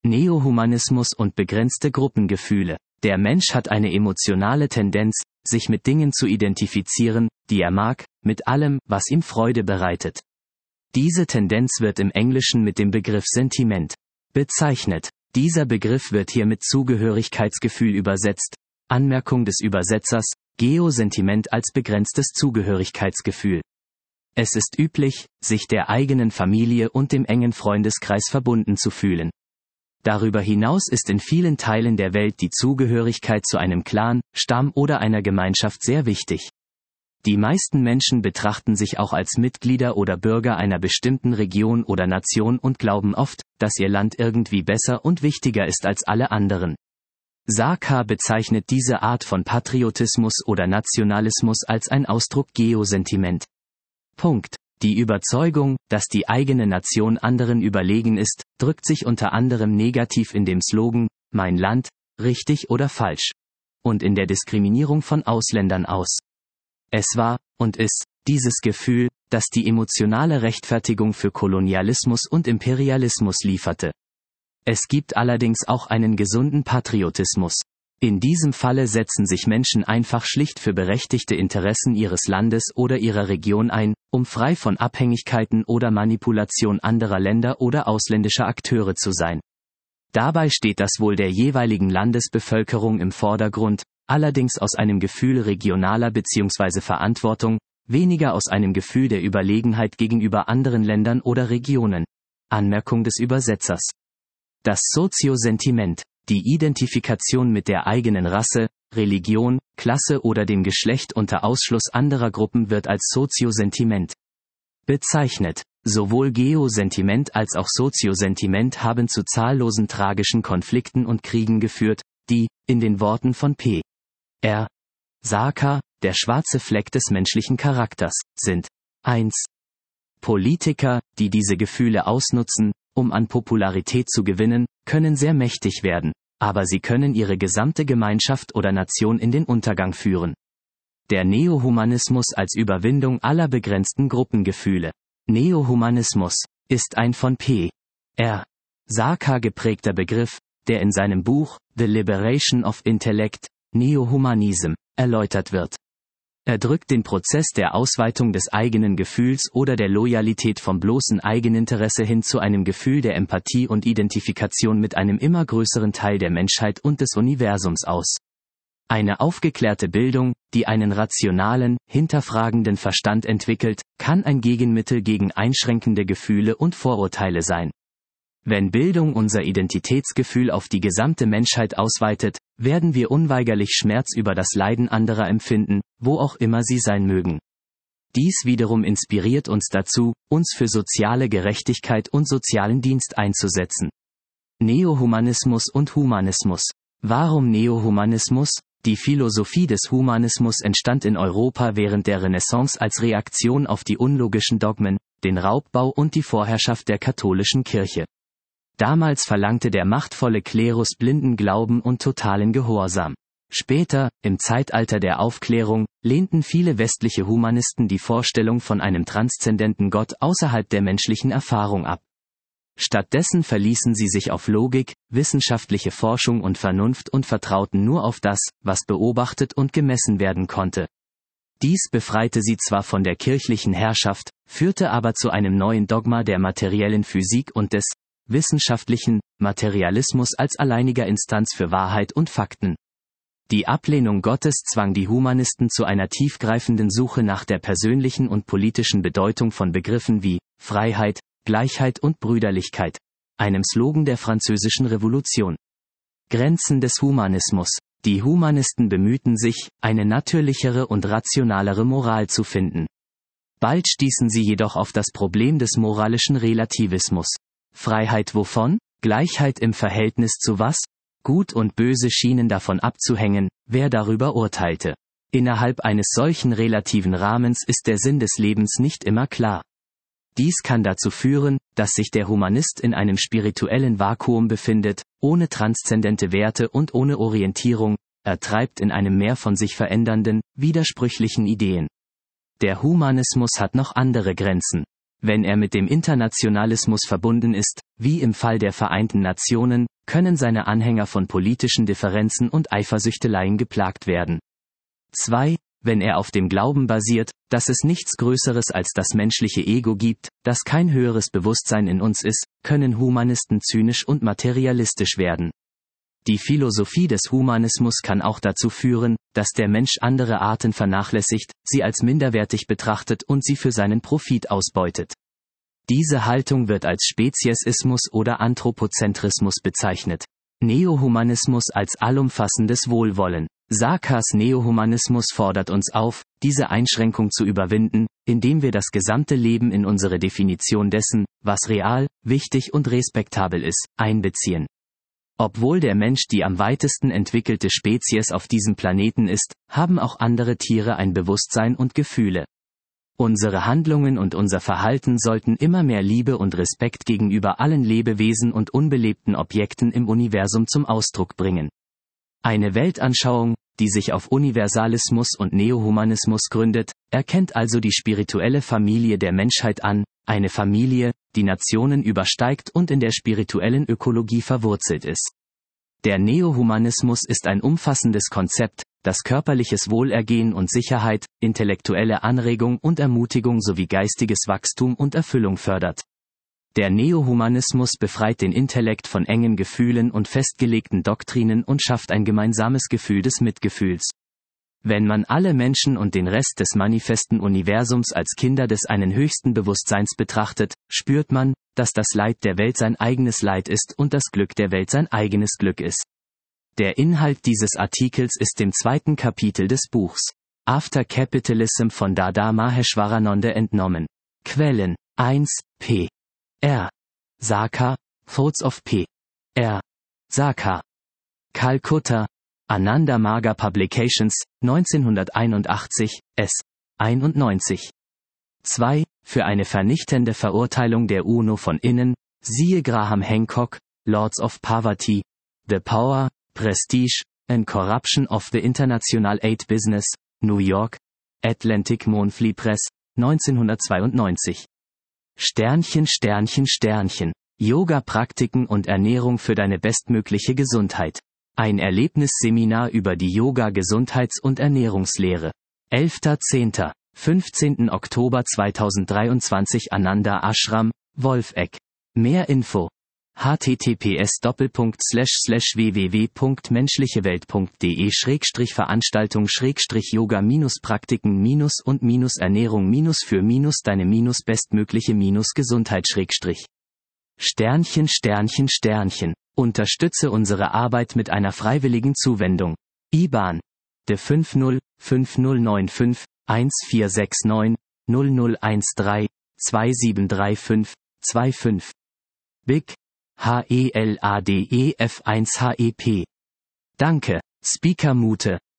Neohumanismus und begrenzte Gruppengefühle. Der Mensch hat eine emotionale Tendenz, sich mit Dingen zu identifizieren, die er mag, mit allem, was ihm Freude bereitet. Diese Tendenz wird im Englischen mit dem Begriff Sentiment bezeichnet. Dieser Begriff wird hier mit Zugehörigkeitsgefühl übersetzt. Anmerkung des Übersetzers: Geosentiment als begrenztes Zugehörigkeitsgefühl. Es ist üblich, sich der eigenen Familie und dem engen Freundeskreis verbunden zu fühlen. Darüber hinaus ist in vielen Teilen der Welt die Zugehörigkeit zu einem Clan, Stamm oder einer Gemeinschaft sehr wichtig. Die meisten Menschen betrachten sich auch als Mitglieder oder Bürger einer bestimmten Region oder Nation und glauben oft, dass ihr Land irgendwie besser und wichtiger ist als alle anderen. Sarkar bezeichnet diese Art von Patriotismus oder Nationalismus als ein Ausdruck Geosentiment. Die Überzeugung, dass die eigene Nation anderen überlegen ist, drückt sich unter anderem negativ in dem Slogan „Mein Land, richtig oder falsch?" und in der Diskriminierung von Ausländern aus. Es war, und ist, dieses Gefühl, das die emotionale Rechtfertigung für Kolonialismus und Imperialismus lieferte. Es gibt allerdings auch einen gesunden Patriotismus. In diesem Falle setzen sich Menschen einfach schlicht für berechtigte Interessen ihres Landes oder ihrer Region ein, um frei von Abhängigkeiten oder Manipulation anderer Länder oder ausländischer Akteure zu sein. Dabei steht das Wohl der jeweiligen Landesbevölkerung im Vordergrund, allerdings aus einem Gefühl regionaler bzw. Verantwortung, weniger aus einem Gefühl der Überlegenheit gegenüber anderen Ländern oder Regionen. Anmerkung des Übersetzers. Das Soziosentiment, die Identifikation mit der eigenen Rasse, Religion, Klasse oder dem Geschlecht unter Ausschluss anderer Gruppen wird als Soziosentiment bezeichnet. Sowohl Geosentiment als auch Soziosentiment haben zu zahllosen tragischen Konflikten und Kriegen geführt, die, in den Worten von P. R. Sarkar, der schwarze Fleck des menschlichen Charakters, sind 1. Politiker, die diese Gefühle ausnutzen, um an Popularität zu gewinnen, können sehr mächtig werden, aber sie können ihre gesamte Gemeinschaft oder Nation in den Untergang führen. Der Neohumanismus als Überwindung aller begrenzten Gruppengefühle. Neohumanismus ist ein von P. R. Sarkar geprägter Begriff, der in seinem Buch The Liberation of Intellect, Neohumanism, erläutert wird. Er drückt den Prozess der Ausweitung des eigenen Gefühls oder der Loyalität vom bloßen Eigeninteresse hin zu einem Gefühl der Empathie und Identifikation mit einem immer größeren Teil der Menschheit und des Universums aus. Eine aufgeklärte Bildung, die einen rationalen, hinterfragenden Verstand entwickelt, kann ein Gegenmittel gegen einschränkende Gefühle und Vorurteile sein. Wenn Bildung unser Identitätsgefühl auf die gesamte Menschheit ausweitet, werden wir unweigerlich Schmerz über das Leiden anderer empfinden, wo auch immer sie sein mögen. Dies wiederum inspiriert uns dazu, uns für soziale Gerechtigkeit und sozialen Dienst einzusetzen. Neohumanismus und Humanismus. Warum Neohumanismus? Die Philosophie des Humanismus entstand in Europa während der Renaissance als Reaktion auf die unlogischen Dogmen, den Raubbau und die Vorherrschaft der katholischen Kirche. Damals verlangte der machtvolle Klerus blinden Glauben und totalen Gehorsam. Später, im Zeitalter der Aufklärung, lehnten viele westliche Humanisten die Vorstellung von einem transzendenten Gott außerhalb der menschlichen Erfahrung ab. Stattdessen verließen sie sich auf Logik, wissenschaftliche Forschung und Vernunft und vertrauten nur auf das, was beobachtet und gemessen werden konnte. Dies befreite sie zwar von der kirchlichen Herrschaft, führte aber zu einem neuen Dogma der materiellen Physik und des wissenschaftlichen Materialismus als alleiniger Instanz für Wahrheit und Fakten. Die Ablehnung Gottes zwang die Humanisten zu einer tiefgreifenden Suche nach der persönlichen und politischen Bedeutung von Begriffen wie Freiheit, Gleichheit und Brüderlichkeit, einem Slogan der Französischen Revolution. Grenzen des Humanismus. Die Humanisten bemühten sich, eine natürlichere und rationalere Moral zu finden. Bald stießen sie jedoch auf das Problem des moralischen Relativismus. Freiheit wovon? Gleichheit im Verhältnis zu was? Gut und Böse schienen davon abzuhängen, wer darüber urteilte. Innerhalb eines solchen relativen Rahmens ist der Sinn des Lebens nicht immer klar. Dies kann dazu führen, dass sich der Humanist in einem spirituellen Vakuum befindet, ohne transzendente Werte und ohne Orientierung, er treibt in einem Meer von sich verändernden, widersprüchlichen Ideen. Der Humanismus hat noch andere Grenzen. Wenn er mit dem Internationalismus verbunden ist, wie im Fall der Vereinten Nationen, können seine Anhänger von politischen Differenzen und Eifersüchteleien geplagt werden. 2. Wenn er auf dem Glauben basiert, dass es nichts Größeres als das menschliche Ego gibt, dass kein höheres Bewusstsein in uns ist, können Humanisten zynisch und materialistisch werden. Die Philosophie des Humanismus kann auch dazu führen, dass der Mensch andere Arten vernachlässigt, sie als minderwertig betrachtet und sie für seinen Profit ausbeutet. Diese Haltung wird als Speziesismus oder Anthropozentrismus bezeichnet. Neohumanismus als allumfassendes Wohlwollen. Sarkars Neohumanismus fordert uns auf, diese Einschränkung zu überwinden, indem wir das gesamte Leben in unsere Definition dessen, was real, wichtig und respektabel ist, einbeziehen. Obwohl der Mensch die am weitesten entwickelte Spezies auf diesem Planeten ist, haben auch andere Tiere ein Bewusstsein und Gefühle. Unsere Handlungen und unser Verhalten sollten immer mehr Liebe und Respekt gegenüber allen Lebewesen und unbelebten Objekten im Universum zum Ausdruck bringen. Eine Weltanschauung, die sich auf Universalismus und Neohumanismus gründet, erkennt also die spirituelle Familie der Menschheit an, eine Familie, die Nationen übersteigt und in der spirituellen Ökologie verwurzelt ist. Der Neohumanismus ist ein umfassendes Konzept, das körperliches Wohlergehen und Sicherheit, intellektuelle Anregung und Ermutigung sowie geistiges Wachstum und Erfüllung fördert. Der Neohumanismus befreit den Intellekt von engen Gefühlen und festgelegten Doktrinen und schafft ein gemeinsames Gefühl des Mitgefühls. Wenn man alle Menschen und den Rest des manifesten Universums als Kinder des einen höchsten Bewusstseins betrachtet, spürt man, dass das Leid der Welt sein eigenes Leid ist und das Glück der Welt sein eigenes Glück ist. Der Inhalt dieses Artikels ist dem 2. Kapitel des Buchs After Capitalism von Dada Maheshwarananda entnommen. Quellen 1. P. R. Sarkar, Thoughts of P. R. Sarkar. Calcutta, Ananda Marga Publications, 1981, S. 91. 2. Für eine vernichtende Verurteilung der UNO von innen, siehe Graham Hancock, Lords of Poverty, The Power, Prestige, and Corruption of the International Aid Business, New York, Atlantic Monthly Press, 1992. Yoga-Praktiken und Ernährung für deine bestmögliche Gesundheit. Ein Erlebnisseminar über die Yoga-Gesundheits- und Ernährungslehre. 11.10. 15. Oktober 2023 Ananda Ashram, Wolfegg. Mehr Info. https://www.menschlichewelt.de/yoga-praktiken-und-ernährung-für deine bestmögliche-Gesundheit. Unterstütze unsere Arbeit mit einer freiwilligen Zuwendung. IBAN. De 50 5095 1469 0013 2735 25. BIC. HELADEF1HEP. Danke, Speaker Mute.